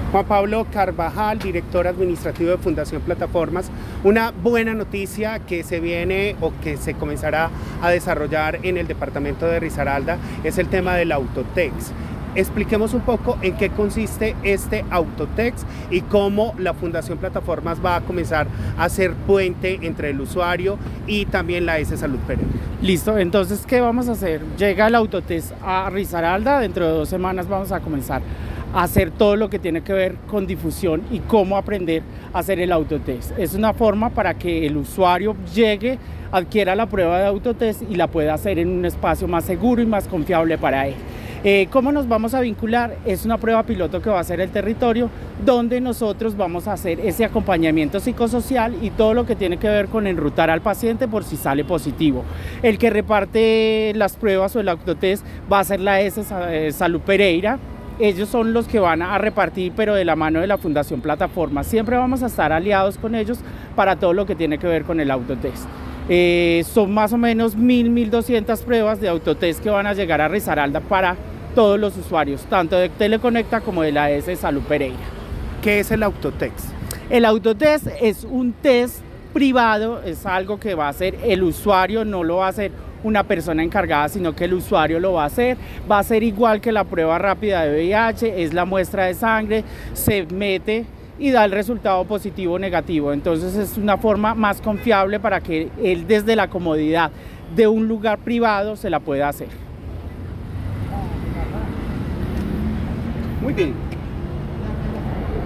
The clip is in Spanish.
Juan Pablo Carvajal, director administrativo de Fundación Plataformas. Una buena noticia que se viene o que se comenzará a desarrollar en el departamento de Risaralda es el tema del Autotex. Expliquemos un poco en qué consiste este Autotex y cómo la Fundación Plataformas va a comenzar a hacer puente entre el usuario y también la S Salud Pereira. Listo, entonces, ¿qué vamos a hacer? Llega el Autotex a Risaralda, dentro de 2 semanas vamos a comenzar a hacer todo lo que tiene que ver con difusión y cómo aprender a hacer el Autotex. Es una forma para que el usuario llegue, adquiera la prueba de Autotex y la pueda hacer en un espacio más seguro y más confiable para él. ¿Cómo nos vamos a vincular? Es una prueba piloto que va a hacer el territorio, donde nosotros vamos a hacer ese acompañamiento psicosocial y todo lo que tiene que ver con enrutar al paciente por si sale positivo. El que reparte las pruebas o el Autotest va a ser la S Salud Pereira. Ellos son los que van a repartir, pero de la mano de la Fundación Plataforma. Siempre vamos a estar aliados con ellos para todo lo que tiene que ver con el Autotest. Son más o menos 1.200 pruebas de Autotest que van a llegar a Risaralda para todos los usuarios, tanto de Teleconecta como de la S Salud Pereira. ¿Qué es el Autotex? El Autotest es un test privado, es algo que va a hacer el usuario, no lo va a hacer una persona encargada, sino que el usuario lo va a ser igual que la prueba rápida de VIH, es la muestra de sangre, se mete y da el resultado positivo o negativo. Entonces es una forma más confiable para que él desde la comodidad de un lugar privado se la pueda hacer. Muy bien.